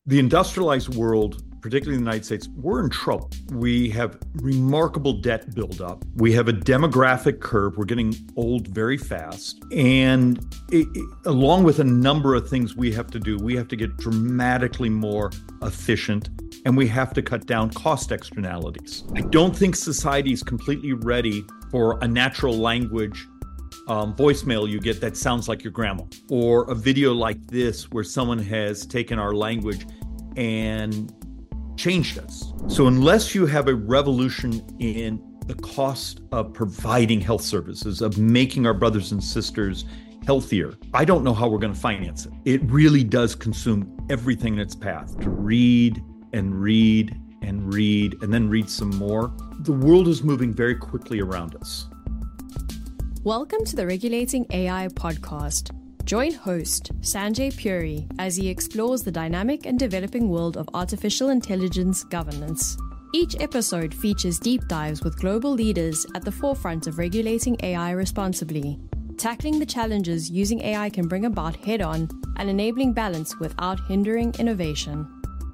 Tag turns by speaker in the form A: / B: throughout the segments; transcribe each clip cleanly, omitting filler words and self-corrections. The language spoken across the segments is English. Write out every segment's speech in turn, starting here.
A: The industrialized world, particularly in the United States, we're in trouble. We have remarkable debt buildup. We have a demographic curve. We're getting old very fast. And along with a number of things we have to do, we have to get dramatically more efficient, and we have to cut down cost externalities. I don't think society is completely ready for a natural language voicemail you get that sounds like your grandma, or a video like this where someone has taken our language and changed us. So unless you have a revolution in the cost of providing health services, of making our brothers and sisters healthier, I don't know how we're going to finance it. It really does consume everything in its path to read and read and read and then read some more. The world is moving very quickly around us.
B: Welcome to the Regulating AI podcast. Join host Sanjay Puri as he explores the dynamic and developing world of artificial intelligence governance. Each episode features deep dives with global leaders at the forefront of regulating AI responsibly, tackling the challenges using AI can bring about head-on and enabling balance without hindering innovation.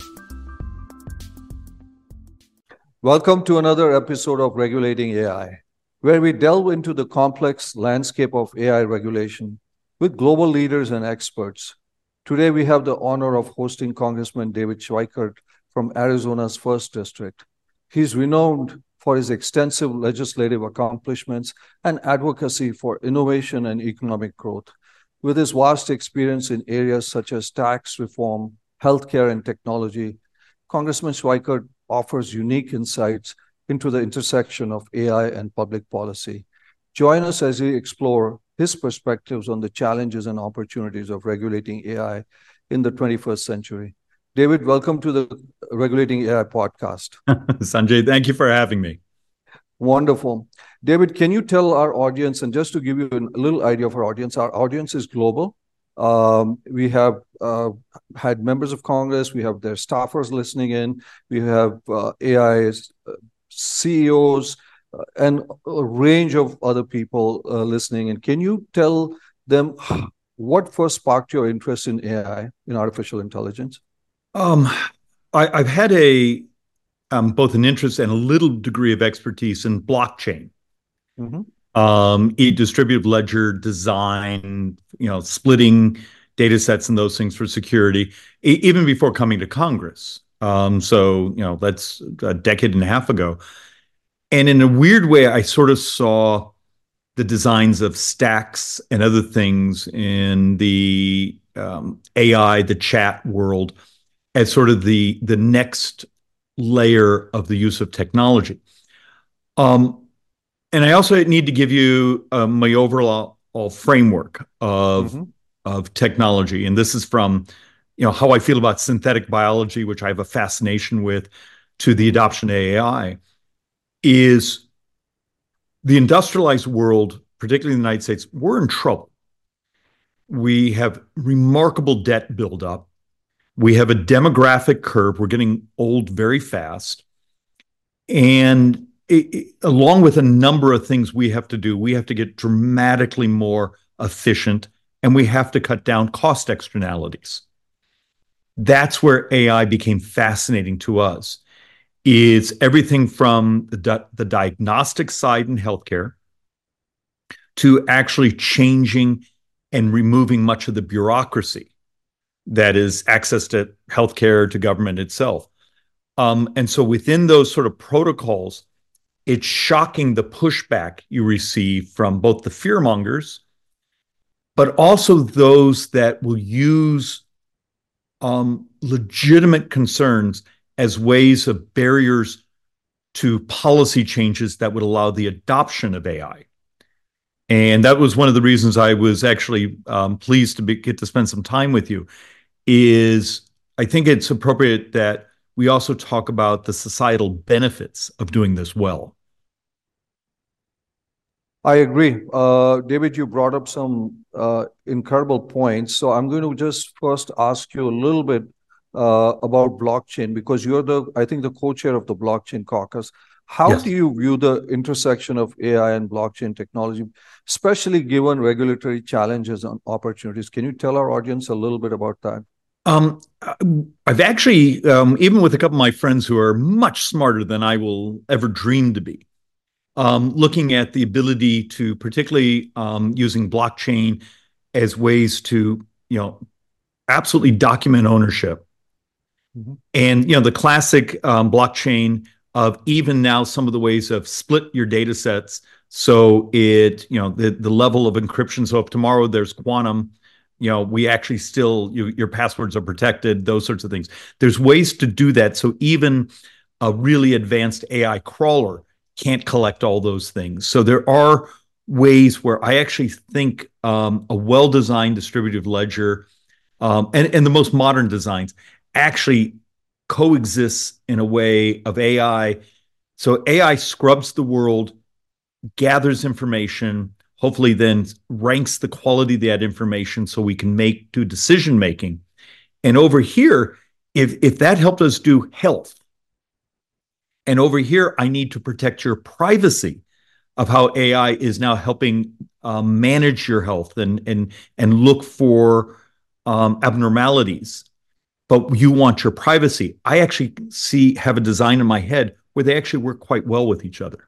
C: Welcome to another episode of Regulating AI, where we delve into the complex landscape of AI regulation with global leaders and experts. Today, we have the honor of hosting Congressman David Schweikert from Arizona's 1st District. He's renowned for his extensive legislative accomplishments and advocacy for innovation and economic growth. With his vast experience in areas such as tax reform, healthcare, and technology, Congressman Schweikert offers unique insights into the intersection of AI and public policy. Join us as we explore his perspectives on the challenges and opportunities of regulating AI in the 21st century. David, welcome to the Regulating AI podcast.
A: Sanjay, thank you for having me.
C: Wonderful. David, can you tell our audience, and just to give you a little idea of our audience is global. We have had members of Congress, we have their staffers listening in, we have AI's CEOs, and a range of other people listening. And can you tell them what first sparked your interest in AI, in artificial intelligence?
A: I've had both an interest and a little degree of expertise in blockchain, distributed ledger design, splitting data sets and those things for security, even before coming to Congress. So that's a decade and a half ago. And in a weird way, I sort of saw the designs of stacks and other things in the AI, the chat world, as sort of the next layer of the use of technology. And I also need to give you my overall framework of technology. And this is from how I feel about synthetic biology, which I have a fascination with, to the adoption of AI. Is the industrialized world, particularly in the United States, we're in trouble. We have remarkable debt buildup. We have a demographic curve. We're getting old very fast. And along with a number of things we have to do, we have to get dramatically more efficient, and we have to cut down cost externalities. That's where AI became fascinating to us. Is everything from the diagnostic side in healthcare to actually changing and removing much of the bureaucracy that is access to healthcare, to government itself. And so within those sort of protocols, it's shocking the pushback you receive from both the fearmongers, but also those that will use legitimate concerns as ways of barriers to policy changes that would allow the adoption of AI. And that was one of the reasons I was actually pleased to get to spend some time with you. Is I think it's appropriate that we also talk about the societal benefits of doing this well.
C: I agree. David, you brought up some incredible points. So I'm going to just first ask you a little bit about blockchain, because you're I think the co-chair of the Blockchain Caucus. How do you view the intersection of AI and blockchain technology, especially given regulatory challenges and opportunities? Can you tell our audience a little bit about that?
A: Um, I've actually, even with a couple of my friends who are much smarter than I will ever dream to be, looking at the ability to, particularly using blockchain as ways to, absolutely document ownership.
C: Mhm.
A: And, the classic blockchain of even now some of the ways of split your data sets. So the level of encryption. So if tomorrow there's quantum, we actually still, your passwords are protected, those sorts of things. There's ways to do that. So even a really advanced AI crawler can't collect all those things. So there are ways where I actually think a well-designed distributed ledger and the most modern designs actually coexists in a way of AI. So AI scrubs the world, gathers information, hopefully then ranks the quality of that information so we can do decision making. And over here, if that helped us do health, and over here, I need to protect your privacy of how AI is now helping manage your health and look for abnormalities. But you want your privacy. I actually have a design in my head where they actually work quite well with each other.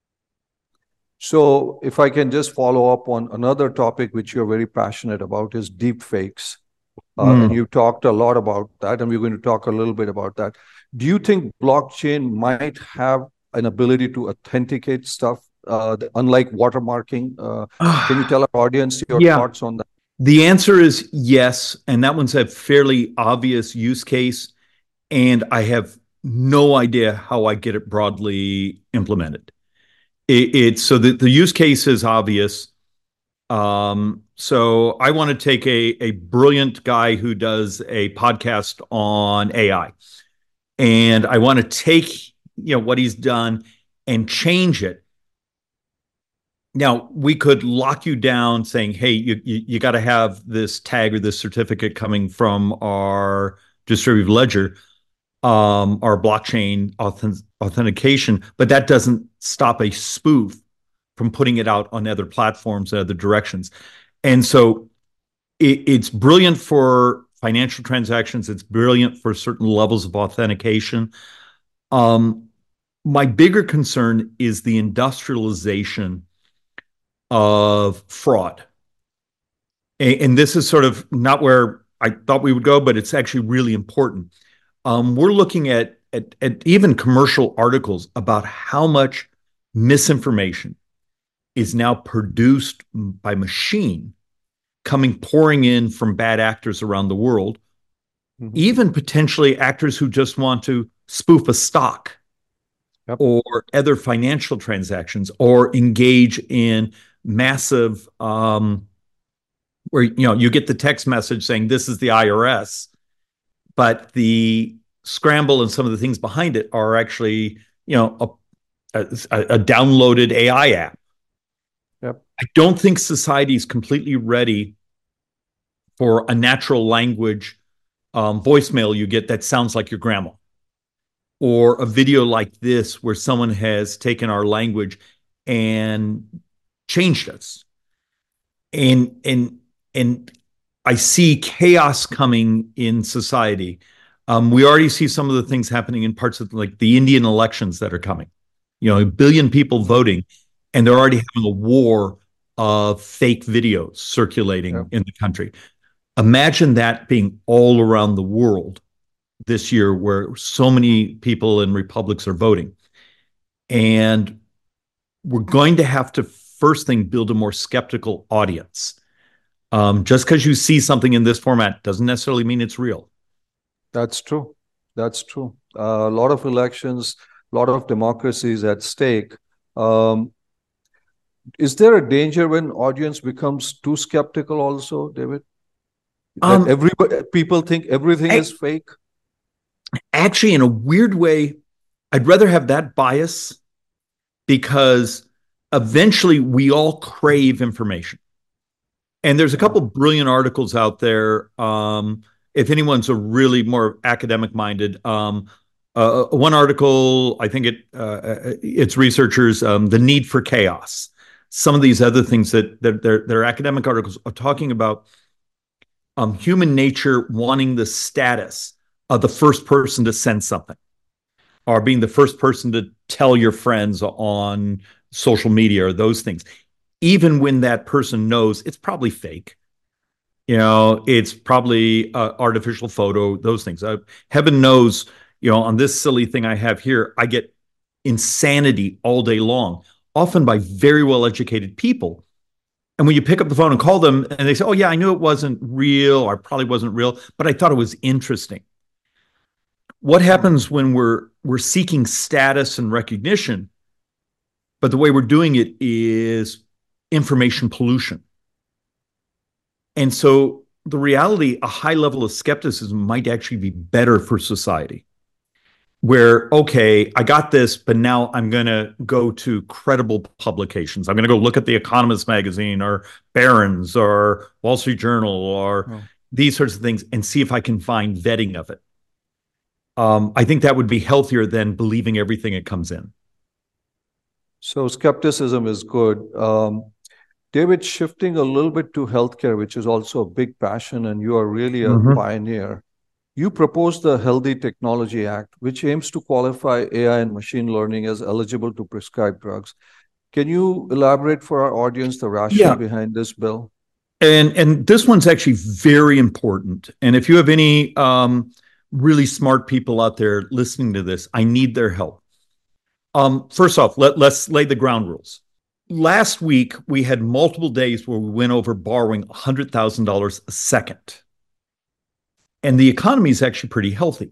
C: So if I can just follow up on another topic which you're very passionate about is deep fakes. And you talked a lot about that, and we're going to talk a little bit about that. Do you think blockchain might have an ability to authenticate stuff, unlike watermarking? Can you tell our audience your
A: Yeah.
C: thoughts on that?
A: The answer is yes. And that one's a fairly obvious use case. And I have no idea how I get it broadly implemented. So the use case is obvious. So I want to take a brilliant guy who does a podcast on AI, and I want to take what he's done and change it. Now we could lock you down saying, "Hey, you got to have this tag or this certificate coming from our distributed ledger, our blockchain authentication," but that doesn't stop a spoof from putting it out on other platforms and other directions. And so it's brilliant for financial transactions. It's brilliant for certain levels of authentication. My bigger concern is the industrialization of fraud. And this is sort of not where I thought we would go, but it's actually really important. We're looking at even commercial articles about how much misinformation is now produced by machine pouring in from bad actors around the world, even potentially actors who just want to spoof a stock. Yep. Or other financial transactions, or engage in massive where you get the text message saying this is the IRS, but the scramble and some of the things behind it are actually a downloaded AI app.
C: Yep.
A: I don't think society is completely ready for a natural language voicemail you get that sounds like your grandma, or a video like this where someone has taken our language and changed us. And I see chaos coming in society. We already see some of the things happening in parts of like the Indian elections that are coming. 1 billion people voting, and they're already having a war of fake videos circulating in the country. Imagine that being all around the world this year, where so many people in republics are voting. And we're going to have to, first thing, build a more skeptical audience. Just because you see something in this format doesn't necessarily mean it's real.
C: That's true. That's true. A lot of elections, a lot of democracies at stake. Is there a danger when audience becomes too skeptical also, David? That people think everything is fake?
A: Actually, in a weird way, I'd rather have that bias, because eventually we all crave information. And there's a couple of brilliant articles out there. If anyone's a really more academic minded, one article, I think it's researchers, The Need for Chaos. Some of these other things that their academic articles are talking about human nature wanting the status of the first person to send something, or being the first person to tell your friends on social media or those things, even when that person knows it's probably fake. It's probably artificial photo, those things. Heaven knows, on this silly thing I have here, I get insanity all day long, often by very well-educated people. And when you pick up the phone and call them and they say, oh, yeah, I knew it wasn't real, or probably wasn't real, but I thought it was interesting. What happens when we're seeking status and recognition, but the way we're doing it is information pollution? And so the reality, a high level of skepticism might actually be better for society, where, okay, I got this, but now I'm going to go to credible publications. I'm going to go look at The Economist magazine or Barron's or Wall Street Journal or these sorts of things and see if I can find vetting of it. I think that would be healthier than believing everything that comes in.
C: So skepticism is good. David, shifting a little bit to healthcare, which is also a big passion, and you are really a pioneer. You proposed the Healthy Technology Act, which aims to qualify AI and machine learning as eligible to prescribe drugs. Can you elaborate for our audience the rationale behind this bill?
A: And this one's actually very important. And if you have any really smart people out there listening to this, I need their help. First off, let's lay the ground rules. Last week, we had multiple days where we went over borrowing $100,000 a second. And the economy is actually pretty healthy.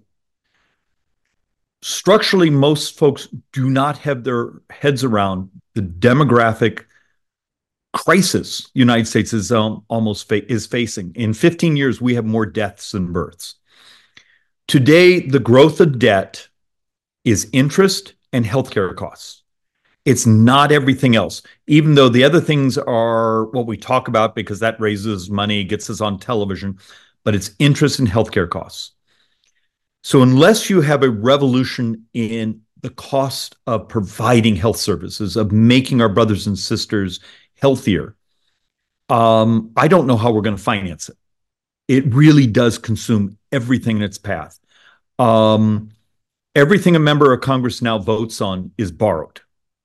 A: Structurally, most folks do not have their heads around the demographic crisis the United States is is facing. In 15 years, we have more deaths than births. Today, the growth of debt is interest and healthcare costs. It's not everything else, even though the other things are what we talk about because that raises money, gets us on television, but it's interest in healthcare costs. So unless you have a revolution in the cost of providing health services, of making our brothers and sisters healthier, I don't know how we're going to finance it. It really does consume everything in its path. Everything a member of Congress now votes on is borrowed.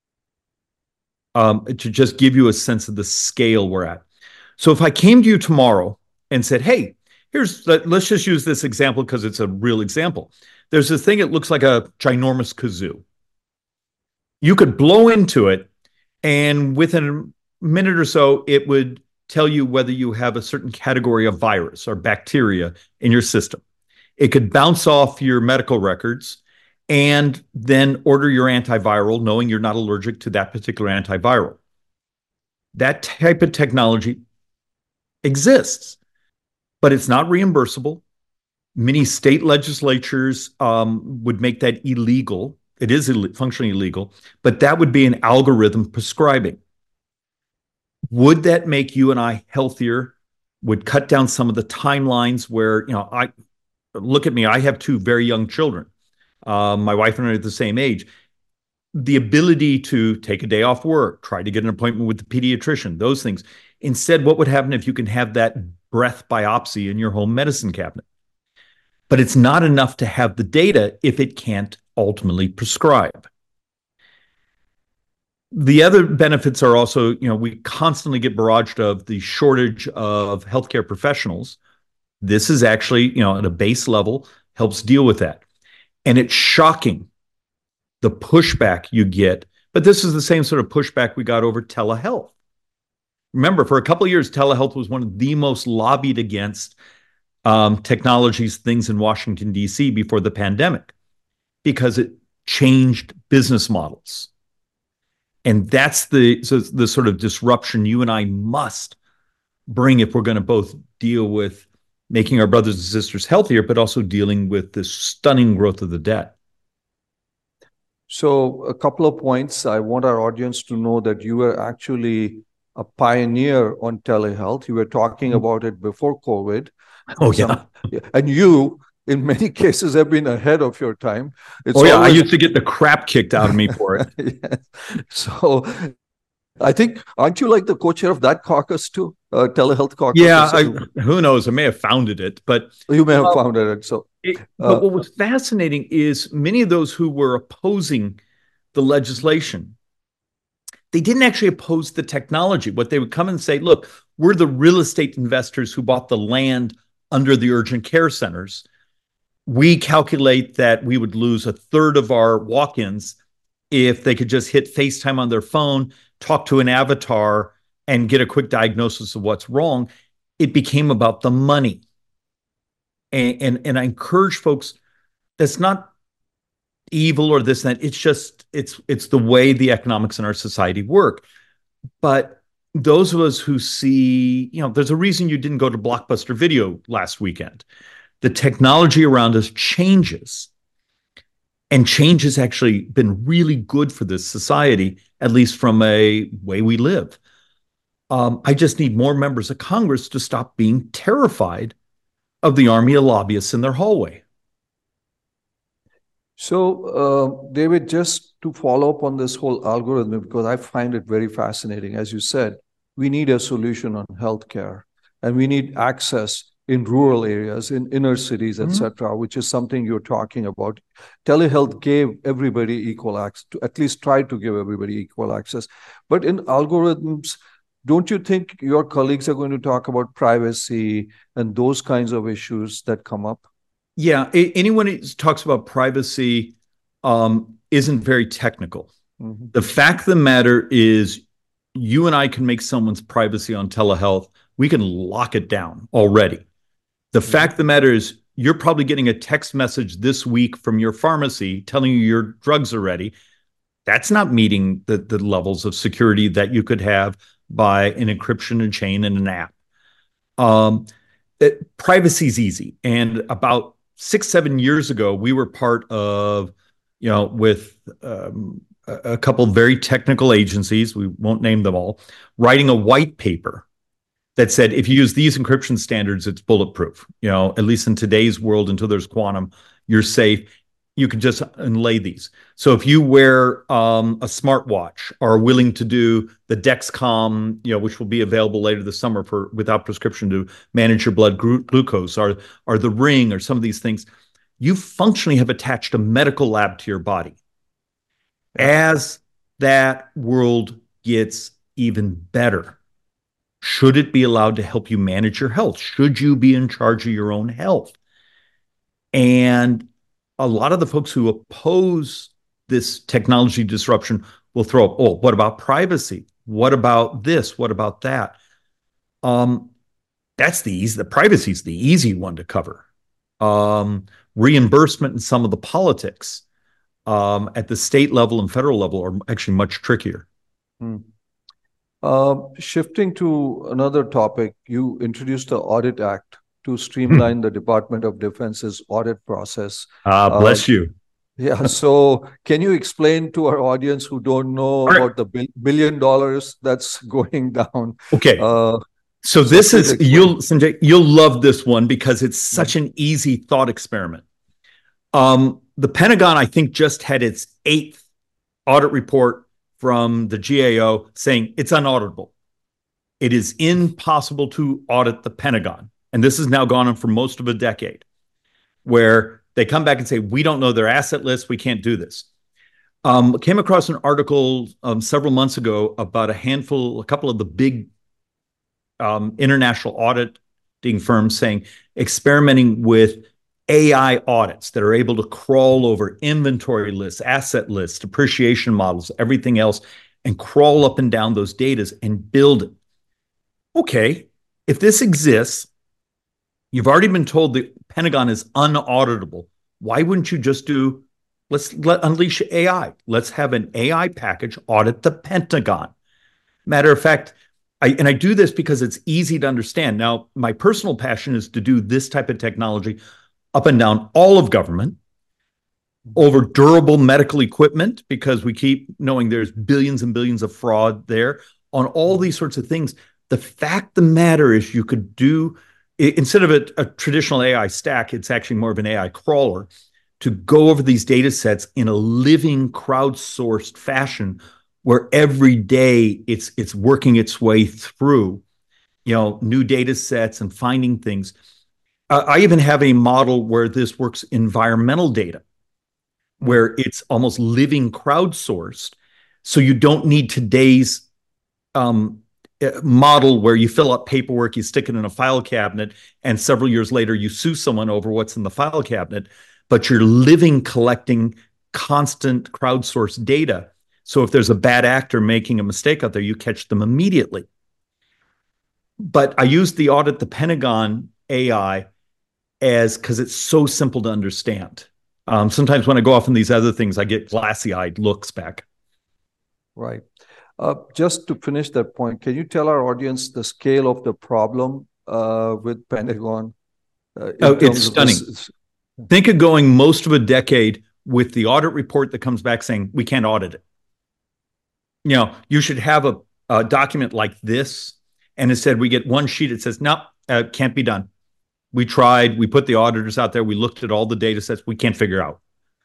A: To just give you a sense of the scale we're at. So if I came to you tomorrow and said, hey, let's just use this example because it's a real example. There's this thing that looks like a ginormous kazoo. You could blow into it, and within a minute or so, it would tell you whether you have a certain category of virus or bacteria in your system. It could bounce off your medical records and then order your antiviral, knowing you're not allergic to that particular antiviral. That type of technology exists, but it's not reimbursable. Many state legislatures would make that illegal. It is functionally illegal, but that would be an algorithm prescribing. Would that make you and I healthier? Would cut down some of the timelines where, look at me, I have two very young children. My wife and I are the same age. The ability to take a day off work, try to get an appointment with the pediatrician, those things. Instead, what would happen if you can have that breath biopsy in your home medicine cabinet? But it's not enough to have the data if it can't ultimately prescribe. The other benefits are also, we constantly get barraged of the shortage of healthcare professionals. This is actually, at a base level, helps deal with that. And it's shocking, the pushback you get. But this is the same sort of pushback we got over telehealth. Remember, for a couple of years, telehealth was one of the most lobbied against technologies, things in Washington, D.C. before the pandemic, because it changed business models. And that's the sort of disruption you and I must bring if we're going to both deal with making our brothers and sisters healthier, but also dealing with this stunning growth of the debt.
C: So a couple of points. I want our audience to know that you were actually a pioneer on telehealth. You were talking about it before COVID.
A: Oh, yeah.
C: And you, in many cases, have been ahead of your time.
A: I used to get the crap kicked out of me for it.
C: Yes. So I think, aren't you like the co-chair of that caucus too? telehealth
A: Yeah,
C: caucuses.
A: who knows? I may have founded it, but
C: You may have founded it.
A: but what was fascinating is many of those who were opposing the legislation, they didn't actually oppose the technology. What they would come and say, look, we're the real estate investors who bought the land under the urgent care centers. We calculate that we would lose a third of our walk-ins if they could just hit FaceTime on their phone, talk to an avatar, and get a quick diagnosis of what's wrong. It became about the money. And I encourage folks, that's not evil or this and that. It's just it's the way the economics in our society work. But those of us who see, there's a reason you didn't go to Blockbuster Video last weekend. The technology around us changes. And change has actually been really good for this society, at least from a way we live. I just need more members of Congress to stop being terrified of the army of lobbyists in their hallway.
C: So, David, just to follow up on this whole algorithm, because I find it very fascinating. As you said, we need a solution on healthcare, and we need access in rural areas, in inner cities, etc., which is something you're talking about. Telehealth gave everybody equal access, to at least try to give everybody equal access. But in algorithms, don't you think your colleagues are going to talk about privacy and those kinds of issues that come up?
A: Yeah, anyone who talks about privacy isn't very technical. Mm-hmm. The fact of the matter is, you and I can make someone's privacy on telehealth. We can lock it down already. The fact of the matter is, you're probably getting a text message this week from your pharmacy telling you your drugs are ready. That's not meeting the levels of security that you could have by an encryption chain and an app. Privacy is easy. And about 6-7 years ago, we were part of, with a couple of very technical agencies, we won't name them all, writing a white paper that said, if you use these encryption standards, it's bulletproof. At least in today's world, until there's quantum, you're safe. You can just inlay these. So if you wear a smartwatch, or are willing to do the Dexcom, which will be available later this summer without prescription to manage your blood glucose, or the Ring, or some of these things, you functionally have attached a medical lab to your body. As that world gets even better, should it be allowed to help you manage your health? Should you be in charge of your own health? And a lot of the folks who oppose this technology disruption will throw up, what about privacy? What about this? What about that? That's the privacy is the easy one to cover. Reimbursement and some of the politics at the state level and federal level are actually much trickier.
C: Shifting to another topic, you introduced the Audit Act to streamline the Department of Defense's audit process.
A: Bless you.
C: Yeah. So can you explain to our audience who don't know about the $1 billion that's going down?
A: Okay. So this is, Sanjay, you'll love this one because it's such an easy thought experiment. The Pentagon, I think, just had its 8th audit report from the GAO saying it's unauditable. It is impossible to audit the Pentagon. And this has now gone on for most of a decade, where they come back and say, we don't know their asset list. We can't do this. Came across an article several months ago about a couple of the big international auditing firms saying, experimenting with AI audits that are able to crawl over inventory lists, asset lists, depreciation models, everything else, and crawl up and down those data and build it. Okay, if this exists, you've already been told the Pentagon is unauditable. Why wouldn't you just let's unleash AI. Let's have an AI package audit the Pentagon. Matter of fact, I do this because it's easy to understand. Now, my personal passion is to do this type of technology up and down all of government, over durable medical equipment, because we keep knowing there's billions and billions of fraud there, on all these sorts of things. The fact of the matter is, you could do, instead of a traditional AI stack, it's actually more of an AI crawler to go over these data sets in a living, crowdsourced fashion, where every day it's working its way through. new data sets and finding things. I even have a model where this works environmental data, where it's almost living crowdsourced. So you don't need today's model where you fill out paperwork, you stick it in a file cabinet, and several years later you sue someone over what's in the file cabinet, but you're living collecting constant crowdsourced data. So if there's a bad actor making a mistake out there, you catch them immediately. But I use the Audit the Pentagon AI because it's so simple to understand. Sometimes when I go off on these other things, I get glassy-eyed looks back.
C: Right. Just to finish that point, can you tell our audience the scale of the problem with Pentagon?
A: It's stunning. Think of going most of a decade with the audit report that comes back saying, we can't audit it. You should have a document like this, and instead we get one sheet that says, no, can't be done. We tried, we put the auditors out there, we looked at all the data sets, we can't figure out.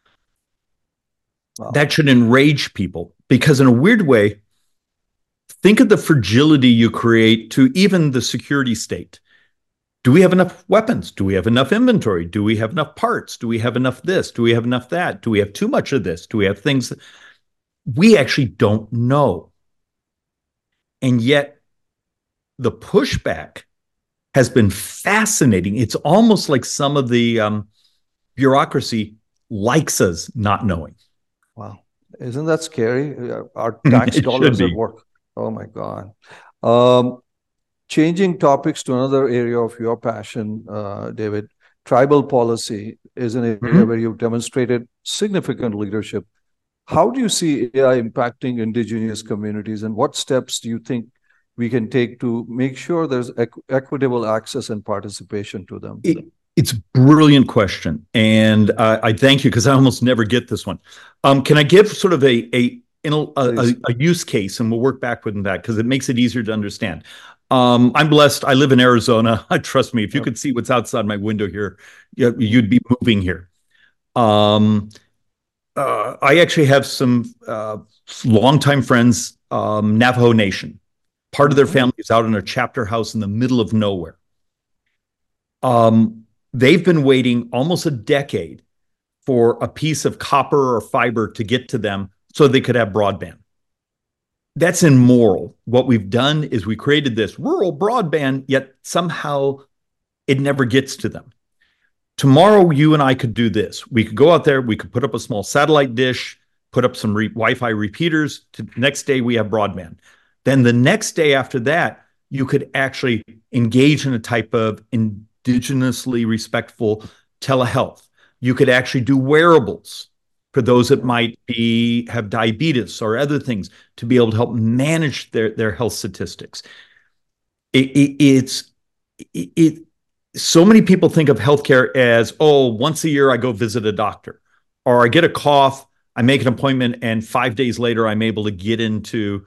A: Wow. That should enrage people, because in a weird way, think of the fragility you create to even the security state. Do we have enough weapons? Do we have enough inventory? Do we have enough parts? Do we have enough this? Do we have enough that? Do we have too much of this? Do we have things that we actually don't know? And yet the pushback has been fascinating. It's almost like some of the bureaucracy likes us not knowing.
C: Wow. Isn't that scary? Our tax dollars at work. Oh my God. Changing topics to another area of your passion, David, tribal policy is an area where you've demonstrated significant leadership. How do you see AI impacting indigenous communities, and what steps do you think we can take to make sure there's equitable access and participation to them?
A: It's a brilliant question, and I thank you, because I almost never get this one. Can I give sort of a use case, and we'll work backward in that, because it makes it easier to understand. I'm blessed. I live in Arizona. Trust me, if you could see what's outside my window here, you'd be moving here. I actually have some longtime friends, Navajo Nation. Part of their family is out in a chapter house in the middle of nowhere. They've been waiting almost a decade for a piece of copper or fiber to get to them so they could have broadband. That's immoral. What we've done is we created this rural broadband, yet somehow it never gets to them. Tomorrow, you and I could do this. We could go out there, we could put up a small satellite dish, put up some Wi-Fi repeaters. Next day, we have broadband. Then the next day after that, you could actually engage in a type of indigenously respectful telehealth. You could actually do wearables for those that might have diabetes or other things, to be able to help manage their health statistics. So many people think of healthcare as, once a year I go visit a doctor, or I get a cough, I make an appointment, and 5 days later I'm able to get into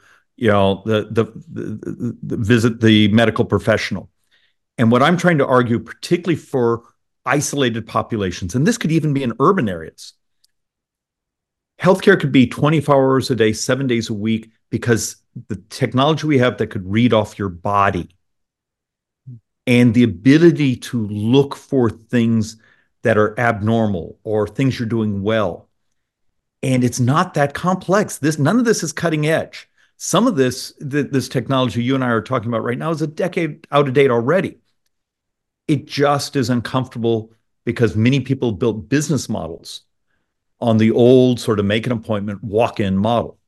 A: the visit the medical professional. And what I'm trying to argue, particularly for isolated populations, and this could even be in urban areas, healthcare could be 24 hours a day, 7 days a week, because the technology we have that could read off your body, and the ability to look for things that are abnormal or things you're doing well. And it's not that complex. None of this is cutting edge. Some of this technology you and I are talking about right now is a decade out of date already. It just is uncomfortable because many people built business models on the old sort of make an appointment, walk-in model.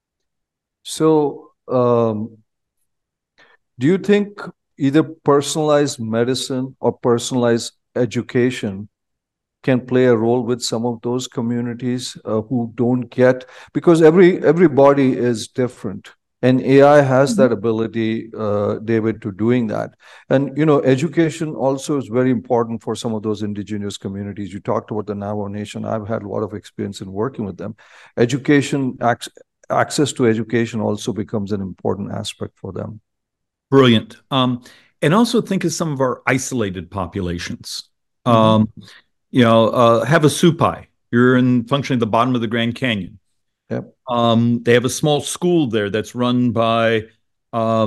C: So do you think either personalized medicine or personalized education can play a role with some of those communities who don't get, because everybody is different, and AI has that ability, David, to doing that. And education also is very important for some of those indigenous communities. You talked about the Navajo Nation. I've had a lot of experience in working with them. Access to education also becomes an important aspect for them.
A: Brilliant. And also think of some of our isolated populations. Have a Supai. You're functioning at the bottom of the Grand Canyon.
C: Yep.
A: They have a small school there that's run by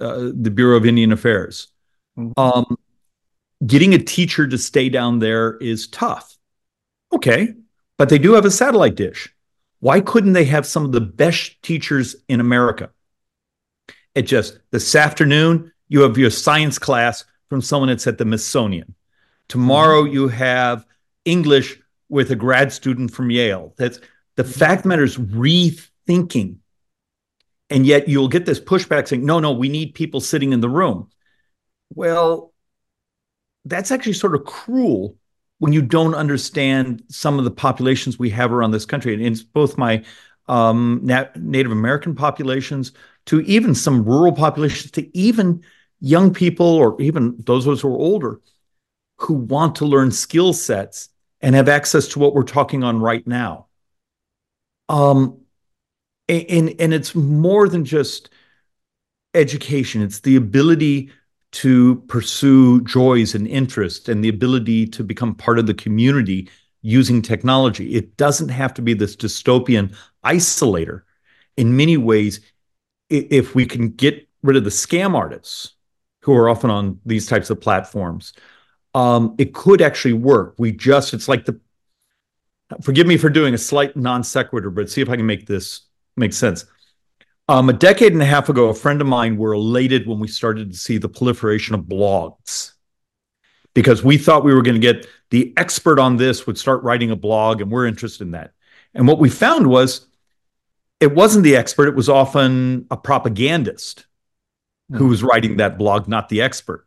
A: the Bureau of Indian Affairs.
C: Mhm.
A: Getting a teacher to stay down there is tough. Okay, but they do have a satellite dish. Why couldn't they have some of the best teachers in America? It just, this afternoon, you have your science class from someone that's at the Smithsonian. Tomorrow, you have English with a grad student from Yale. That's the fact of the matter is rethinking. And yet you'll get this pushback saying, no, we need people sitting in the room. Well, that's actually sort of cruel when you don't understand some of the populations we have around this country. And it's both my Native American populations to even some rural populations to even young people or even those of us who are older who want to learn skill sets and have access to what we're talking on right now. And it's more than just education. It's the ability to pursue joys and interests and the ability to become part of the community using technology. It doesn't have to be this dystopian isolator. In many ways, if we can get rid of the scam artists who are often on these types of platforms, it could actually work. It's like forgive me for doing a slight non sequitur, but see if I can make this make sense. A decade and a half ago, a friend of mine were elated when we started to see the proliferation of blogs because we thought we were going to get the expert on this would start writing a blog, and we're interested in that. And what we found was it wasn't the expert. It was often a propagandist who was writing that blog, not the expert.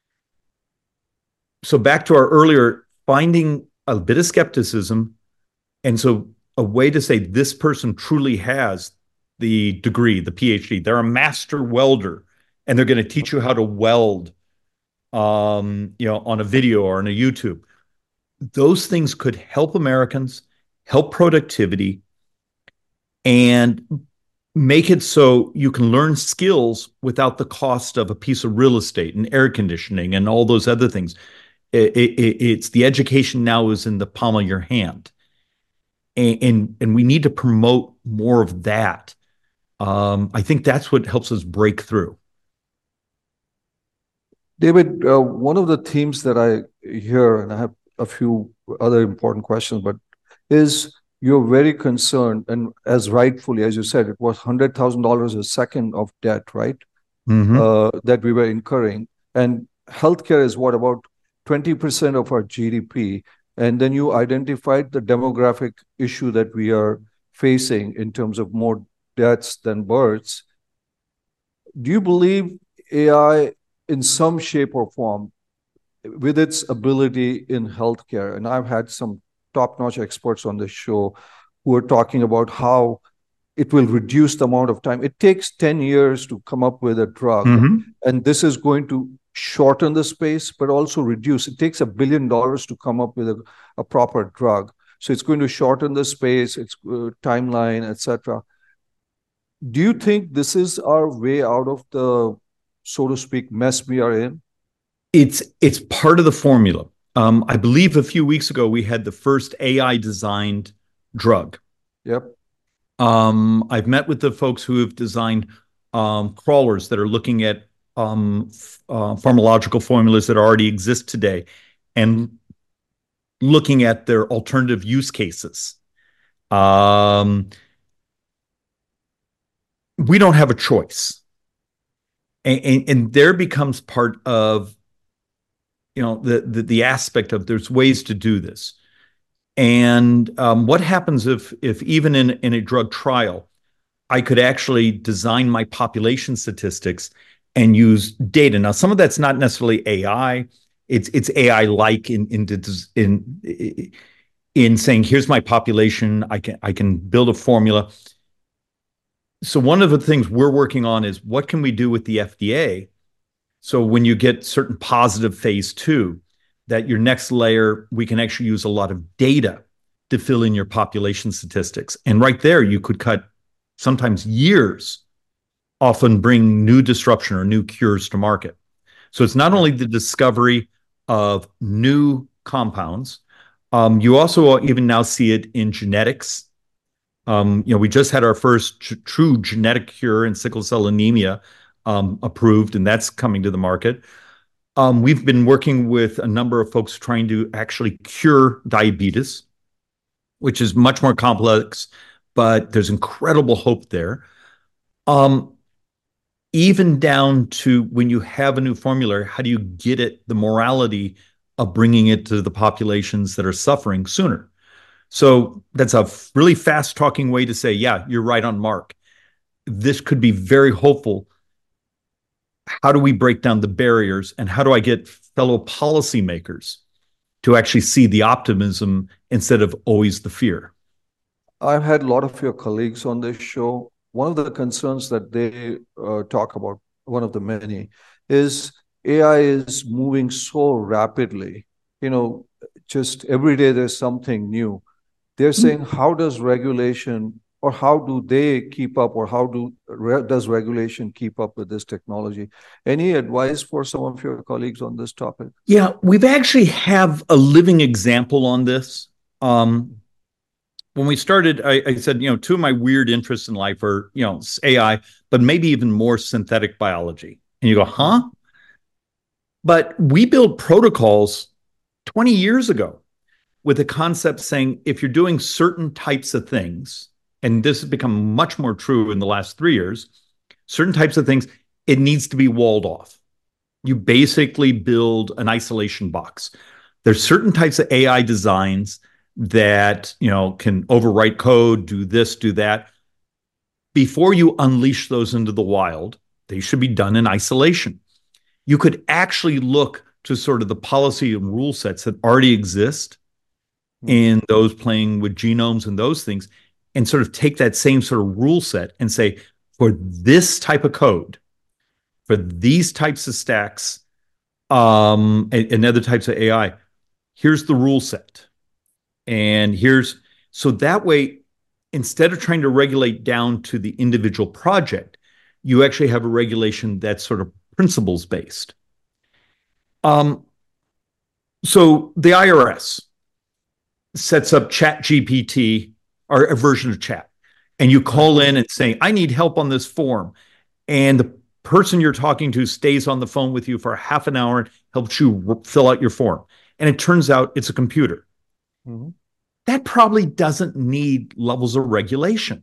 A: So back to our earlier, finding a bit of skepticism. And so a way to say this person truly has the degree, the PhD, they're a master welder, and they're going to teach you how to weld, on a video or on a YouTube. Those things could help Americans, help productivity, and make it so you can learn skills without the cost of a piece of real estate and air conditioning and all those other things. It's the education now is in the palm of your hand. And we need to promote more of that. I think that's what helps us break through.
C: David, one of the themes that I hear, and I have a few other important questions, but is you're very concerned, and as rightfully, as you said, it was $100,000 a second of debt, right? That we were incurring. And healthcare is what, about 20% of our GDP. And then you identified the demographic issue that we are facing in terms of more deaths than births. Do you believe AI, in some shape or form, with its ability in healthcare, and I've had some top-notch experts on this show who are talking about how it will reduce the amount of time. It takes 10 years to come up with a drug, and this is going to shorten the space, but also reduce. It takes $1 billion to come up with a proper drug. So it's going to shorten the space, its timeline, etc. Do you think this is our way out of the, so to speak, mess we are in?
A: It's part of the formula. I believe a few weeks ago we had the first AI-designed drug.
C: Yep.
A: I've met with the folks who have designed crawlers that are looking at pharmacological formulas that already exist today and looking at their alternative use cases. We don't have a choice. And there becomes part of the aspect of there's ways to do this. And what happens if even in a drug trial, I could actually design my population statistics and use data. Now, some of that's not necessarily AI. It's AI-like in saying, here's my population. I can build a formula. So one of the things we're working on is what can we do with the FDA? So when you get certain positive phase 2, that your next layer, we can actually use a lot of data to fill in your population statistics. And right there, you could cut sometimes years, often bring new disruption or new cures to market. So it's not only the discovery of new compounds, you also even now see it in genetics. We just had our first true genetic cure in sickle cell anemia approved, and that's coming to the market. We've been working with a number of folks trying to actually cure diabetes, which is much more complex, but there's incredible hope there. Even down to when you have a new formula, how do you get it the morality of bringing it to the populations that are suffering sooner? So that's a really fast talking way to say, yeah, you're right on mark. This could be very hopeful. How do we break down the barriers, and how do I get fellow policymakers to actually see the optimism instead of always the fear?
C: I've had a lot of your colleagues on this show. One of the concerns that they talk about, one of the many, is AI is moving so rapidly. Just every day there's something new. They're saying, how does regulation, or how do they keep up, or how does regulation keep up with this technology? Any advice for some of your colleagues on this topic?
A: Yeah, we've actually have a living example on this. When we started, I said, two of my weird interests in life are, AI, but maybe even more synthetic biology. And you go, huh? But we built protocols 20 years ago with a concept saying, if you're doing certain types of things, and this has become much more true in the last 3 years, certain types of things, it needs to be walled off. You basically build an isolation box. There's certain types of AI designs that can overwrite code, do this, do that. Before you unleash those into the wild, they should be done in isolation. You could actually look to sort of the policy and rule sets that already exist in those playing with genomes and those things, and sort of take that same sort of rule set and say, for this type of code, for these types of stacks, and other types of AI, here's the rule set. And so that way, instead of trying to regulate down to the individual project, you actually have a regulation that's sort of principles based. So the IRS sets up ChatGPT, or a version of Chat, and you call in and say, I need help on this form. And the person you're talking to stays on the phone with you for half an hour and helps you fill out your form. And it turns out it's a computer. Mm-hmm. That probably doesn't need levels of regulation.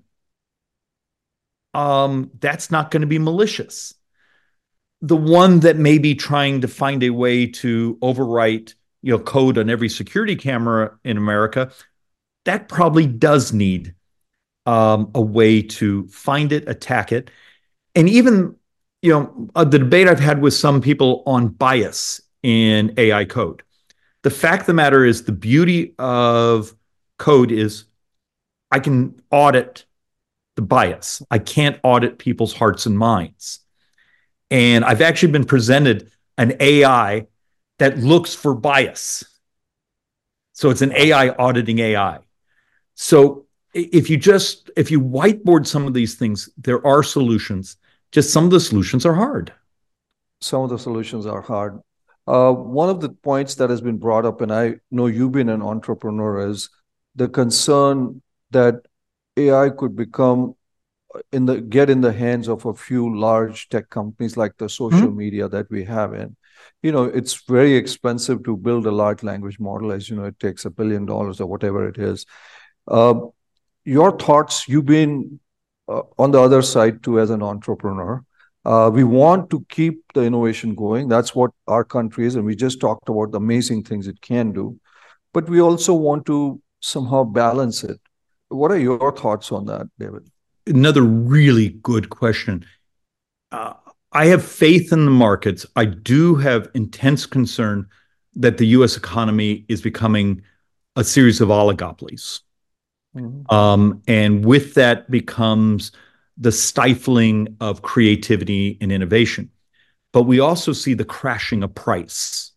A: That's not going to be malicious. The one that may be trying to find a way to overwrite, code on every security camera in America, that probably does need a way to find it, attack it. And even, the debate I've had with some people on bias in AI code. The fact of the matter is, the beauty of code is I can audit the bias. I can't audit people's hearts and minds. And I've actually been presented an AI that looks for bias. So it's an AI auditing AI. So if you whiteboard some of these things, there are solutions. Just some of the solutions are hard.
C: Some of the solutions are hard. One of the points that has been brought up, and I know you've been an entrepreneur, is the concern that AI could get in the hands of a few large tech companies, like the social media that we have in. It's very expensive to build a large language model. As you know, it takes $1 billion or whatever it is. Your thoughts, you've been on the other side too as an entrepreneur. We want to keep the innovation going. That's what our country is. And we just talked about the amazing things it can do. But we also want to somehow balance it. What are your thoughts on that, David?
A: Another really good question. I have faith in the markets. I do have intense concern that the U.S. economy is becoming a series of oligopolies. Mm-hmm. And with that becomes the stifling of creativity and innovation. But we also see the crashing of price.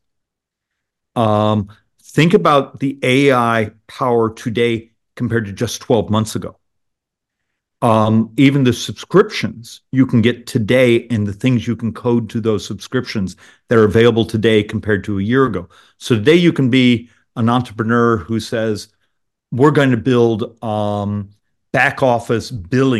A: Think about the AI power today compared to just 12 months ago. Even the subscriptions you can get today and the things you can code to those subscriptions that are available today compared to a year ago. So today you can be an entrepreneur who says, we're going to build back office billing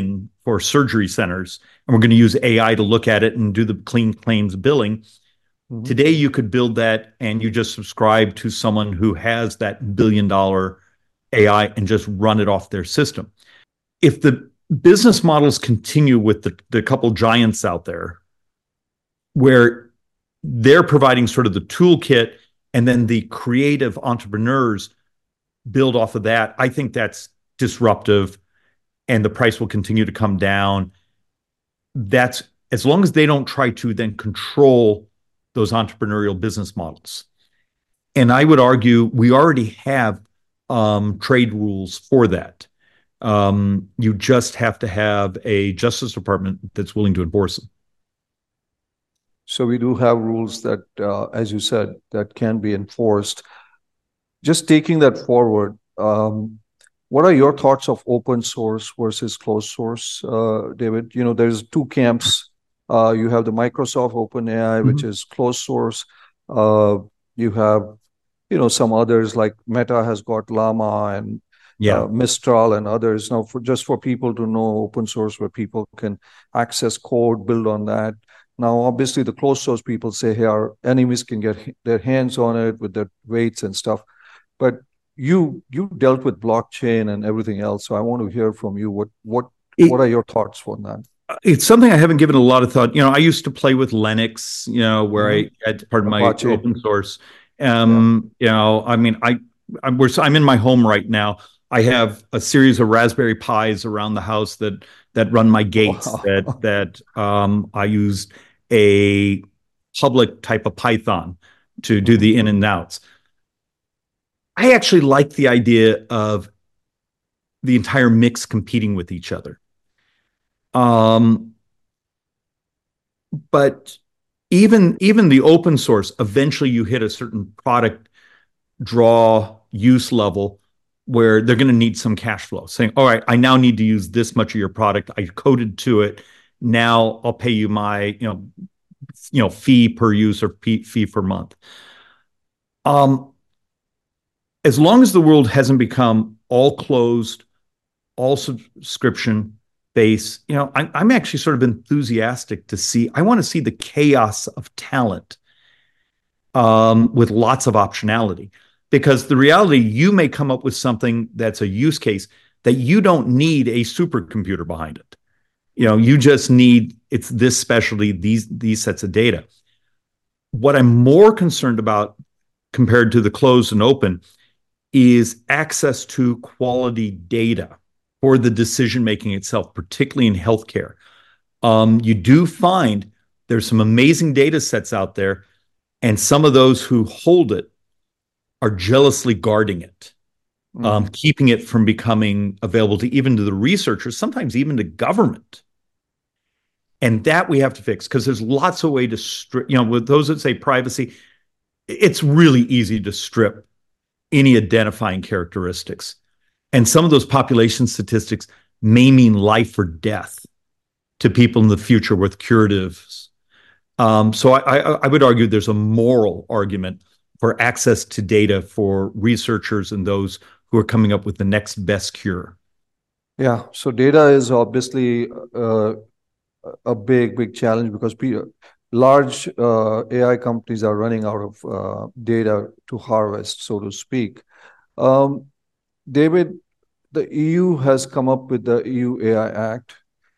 A: for surgery centers, and we're going to use AI to look at it and do the clean claims billing. Mm-hmm. Today, you could build that and you just subscribe to someone who has that $1 billion AI and just run it off their system. If the business models continue with the couple giants out there, where they're providing sort of the toolkit and then the creative entrepreneurs build off of that, I think that's disruptive and the price will continue to come down. That's as long as they don't try to then control those entrepreneurial business models. And I would argue we already have trade rules for that. You just have to have a Justice Department that's willing to enforce them.
C: So we do have rules that, as you said, that can be enforced. Just taking that forward, what are your thoughts of open source versus closed source, David? You know, there's two camps. You have the Microsoft OpenAI, which is closed source. You have, you know, some others like Meta has got Llama and Mistral and others. Now, just for people to know, open source where people can access code, build on that. Now, obviously, the closed source people say, hey, our enemies can get their hands on it with their weights and stuff. But you dealt with blockchain and everything else. So I want to hear from you. What are your thoughts on that?
A: It's something I haven't given a lot of thought. You know, I used to play with Linux, you know, where I had part of my open source. You know, I mean, I'm in my home right now. I have a series of Raspberry Pis around the house that run my gates. I use a public type of Python to do the in and outs. I actually like the idea of the entire mix competing with each other. But even the open source, eventually you hit a certain product draw use level where they're going to need some cash flow, saying, all right, I now need to use this much of your product. I coded to it. Now I'll pay you my, fee per use or fee per month. As long as the world hasn't become all closed, all subscription based, you know, I'm actually sort of enthusiastic to see. I want to see the chaos of talent with lots of optionality. Because the reality, you may come up with something that's a use case that you don't need a supercomputer behind it. You know, you just need, it's this specialty, these sets of data. What I'm more concerned about compared to the closed and open is access to quality data for the decision-making itself, particularly in healthcare. You do find there's some amazing data sets out there, and some of those who hold it are jealously guarding it, keeping it from becoming available to even to the researchers, sometimes even to government. And that we have to fix, because there's lots of ways to strip, with those that say privacy, it's really easy to strip any identifying characteristics. And some of those population statistics may mean life or death to people in the future with curatives. So I would argue there's a moral argument for access to data for researchers and those who are coming up with the next best cure.
C: Yeah, so data is obviously a big challenge because large AI companies are running out of data to harvest, so to speak. David, the EU has come up with the EU AI Act.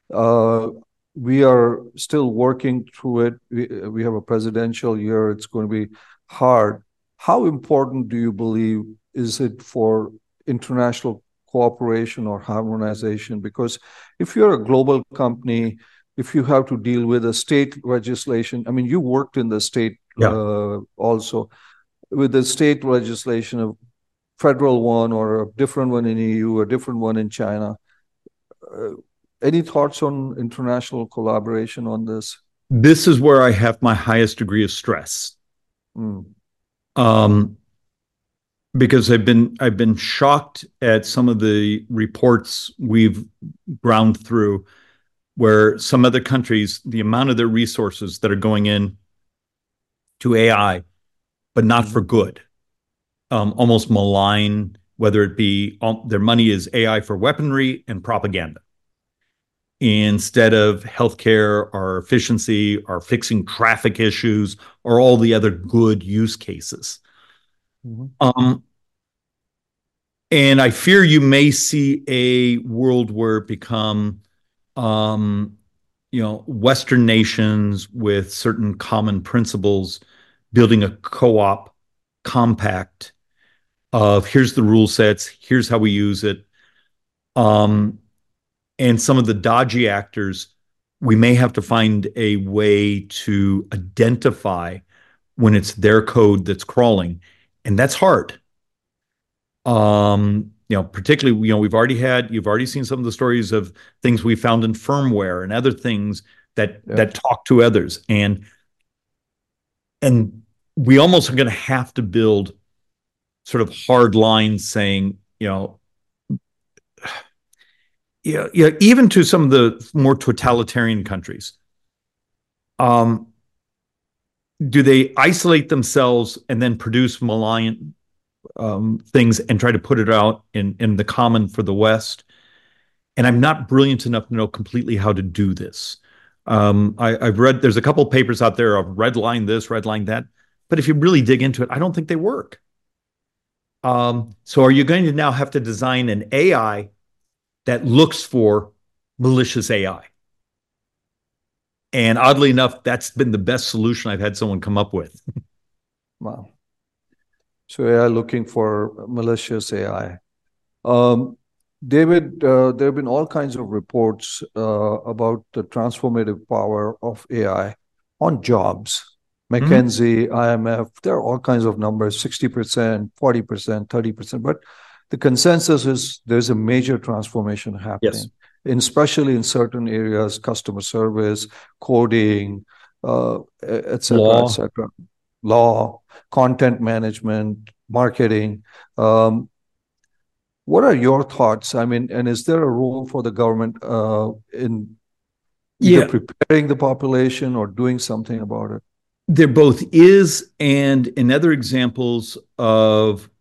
C: We are still working through it. We have a presidential year. It's going to be hard. How important do you believe is it for international cooperation or harmonization? Because if you're a global company, if you have to deal with a state legislation, I mean, you worked in the state also, with the state legislation, a federal one or a different one in EU, a different one in China. Any thoughts on international collaboration on this?
A: This is where I have my highest degree of stress. Because I've been shocked at some of the reports we've ground through, where some other countries, the amount of their resources that are going in to AI, but not for good, almost malign, whether it be their money is AI for weaponry and propaganda. instead of healthcare or efficiency or fixing traffic issues or all the other good use cases. And I fear you may see a world where it become, Western nations with certain common principles building a co-op compact of here's the rule sets, here's how we use it. And some of the dodgy actors, we may have to find a way to identify when it's their code that's crawling, and that's hard. Particularly, you've already seen some of the stories of things we found in firmware and other things that talk to others, and we almost are going to have to build sort of hard lines saying, even to some of the more totalitarian countries, do they isolate themselves and then produce malign things and try to put it out in the common for the West? And I'm not brilliant enough to know completely how to do this. I've read, there's a couple of papers out there of redline this, redline that, but if you really dig into it, I don't think they work. So are you going to now have to design an AI that looks for malicious AI? And oddly enough, that's been the best solution I've had someone come up with.
C: Wow. So AI looking for malicious AI. David, there have been all kinds of reports about the transformative power of AI on jobs. McKinsey, IMF, there are all kinds of numbers, 60%, 40%, 30%. But the consensus is there's a major transformation happening, especially in certain areas, customer service, coding, et cetera, et cetera. Law, content management, marketing. What are your thoughts? I mean, and is there a role for the government in either preparing the population or doing something about it?
A: There both is, and in other examples of,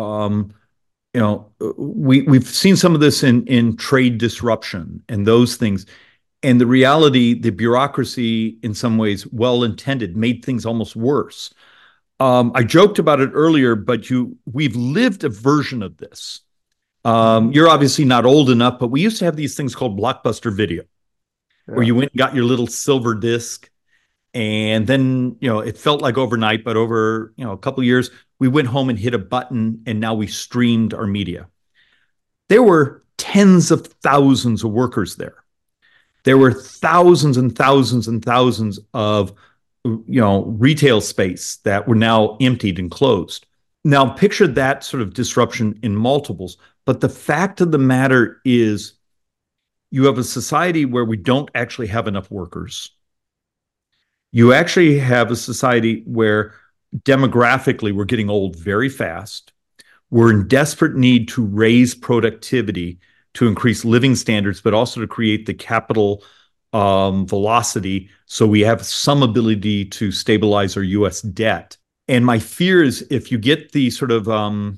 A: we've seen some of this in trade disruption and those things. And the reality, the bureaucracy, in some ways, well-intended, made things almost worse. I joked about it earlier, but we've lived a version of this. You're obviously not old enough, but we used to have these things called Blockbuster Video, where you went and got your little silver disc. And then, it felt like overnight, but over, a couple of years, we went home and hit a button, and now we streamed our media. There were tens of thousands of workers there. There were thousands and thousands and thousands of, retail space that were now emptied and closed. Now, picture that sort of disruption in multiples. But the fact of the matter is, you have a society where we don't actually have enough workers. You actually have a society where demographically we're getting old very fast. We're in desperate need to raise productivity to increase living standards, but also to create the capital velocity so we have some ability to stabilize our U.S. debt. And my fear is if you get the sort of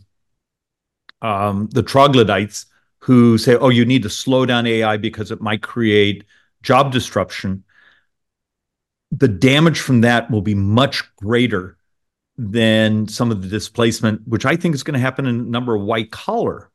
A: the troglodytes who say, oh, you need to slow down AI because it might create job disruption, the damage from that will be much greater than some of the displacement, which I think is going to happen in a number of white collar.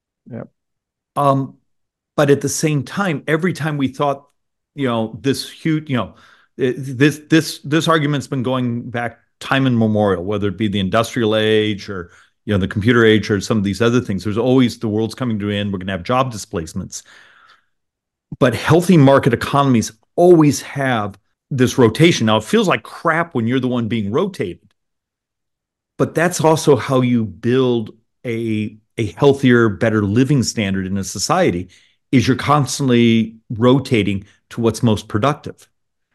A: But at the same time, every time we thought, this huge, this argument's been going back time immemorial, whether it be the industrial age or, the computer age or some of these other things. There's always the world's coming to an end. We're going to have job displacements. But healthy market economies always have this rotation. Now, it feels like crap when you're the one being rotated. But that's also how you build a healthier, better living standard in a society, is you're constantly rotating to what's most productive.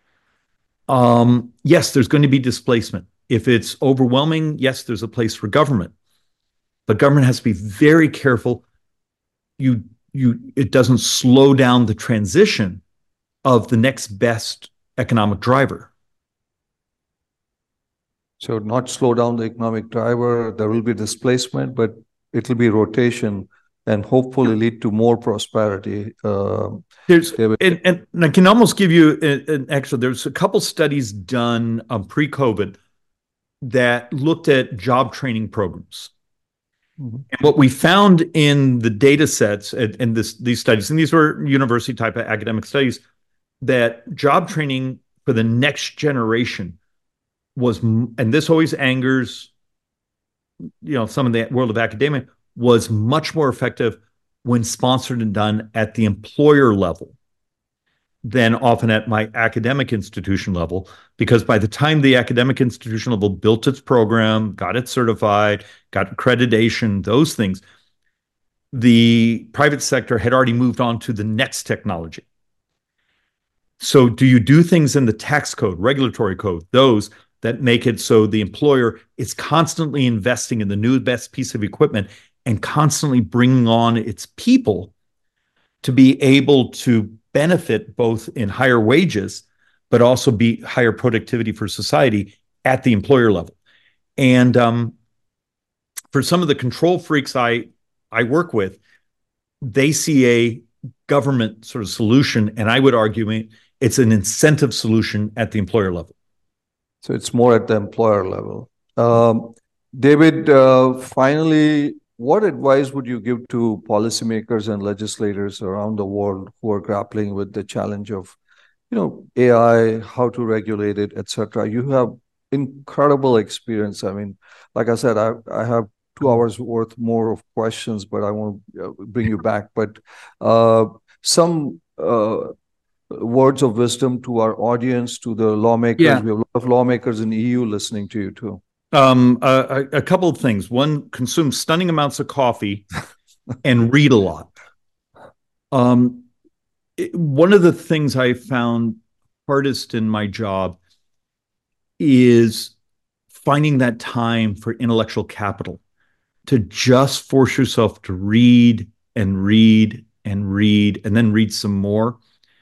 A: Yes, there's going to be displacement. If it's overwhelming, yes, there's a place for government. But government has to be very careful. It doesn't slow down the transition of the next best economic driver.
C: So not slow down the economic driver. There will be displacement, but it will be rotation and hopefully lead to more prosperity.
A: And I can almost give you an extra. There's a couple studies done pre-COVID that looked at job training programs. Mm-hmm. And what we found in the data sets and these studies, and these were university type of academic studies, that job training for the next generation was, and this always angers, some of the world of academia, was much more effective when sponsored and done at the employer level than often at my academic institution level, because by the time the academic institution level built its program, got it certified, got accreditation, those things, the private sector had already moved on to the next technology. So do you do things in the tax code, regulatory code, those that make it so the employer is constantly investing in the new best piece of equipment and constantly bringing on its people to be able to benefit both in higher wages, but also be higher productivity for society at the employer level. And for some of the control freaks I work with, they see a government sort of solution, and I would argue it's an incentive solution at the employer level.
C: So it's more at the employer level. David, finally, what advice would you give to policymakers and legislators around the world who are grappling with the challenge of, AI, how to regulate it, etc.? You have incredible experience. I mean, like I said, I have 2 hours worth more of questions, but I won't bring you back. But some words of wisdom to our audience, to the lawmakers. Yeah. We have a lot of lawmakers in the EU listening to you too.
A: A couple of things. One, consume stunning amounts of coffee and read a lot. One of the things I found hardest in my job is finding that time for intellectual capital, to just force yourself to read and read and read and then read some more.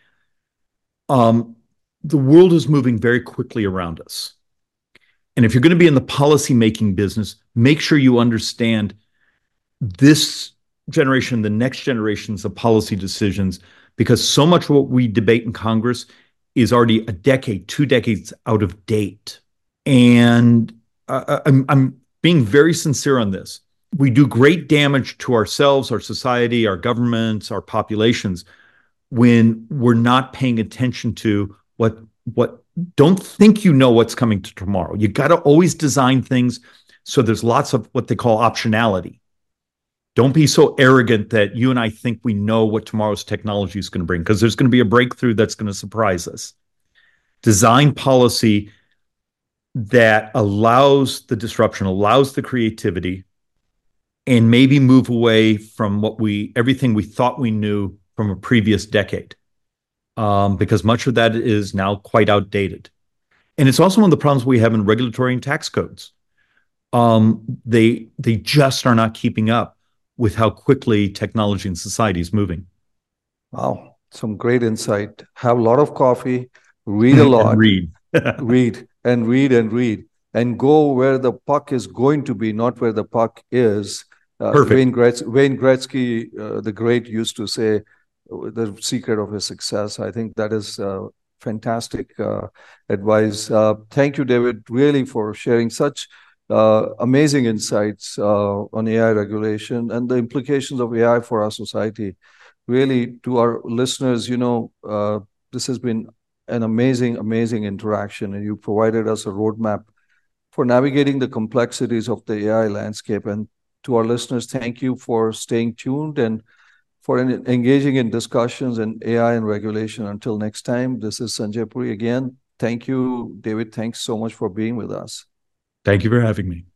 A: The world is moving very quickly around us. And if you're going to be in the policy-making business, make sure you understand this generation, the next generations of policy decisions, because so much of what we debate in Congress is already a decade, 2 decades out of date. And I'm being very sincere on this. We do great damage to ourselves, our society, our governments, our populations, when we're not paying attention to what don't think you know what's coming to tomorrow. You got to always design things so there's lots of what they call optionality. Don't be so arrogant that you and I think we know what tomorrow's technology is going to bring, because there's going to be a breakthrough that's going to surprise us. Design policy that allows the disruption, allows the creativity, and maybe move away from everything we thought we knew from a previous decade, because much of that is now quite outdated. And it's also one of the problems we have in regulatory and tax codes. They just are not keeping up with how quickly technology and society is moving.
C: Wow, some great insight. Have a lot of coffee, read a lot.
A: Read.
C: Read and read and read. And go where the puck is going to be, not where the puck is. Wayne Gretzky, the great, used to say, the secret of his success. I think that is fantastic advice. Thank you, David, really, for sharing such amazing insights on AI regulation and the implications of AI for our society. Really, to our listeners, this has been an amazing, amazing interaction, and you provided us a roadmap for navigating the complexities of the AI landscape. And to our listeners, thank you for staying tuned and for engaging in discussions in AI and regulation. Until next time, this is Sanjay Puri again. Thank you, David. Thanks so much for being with us.
A: Thank you for having me.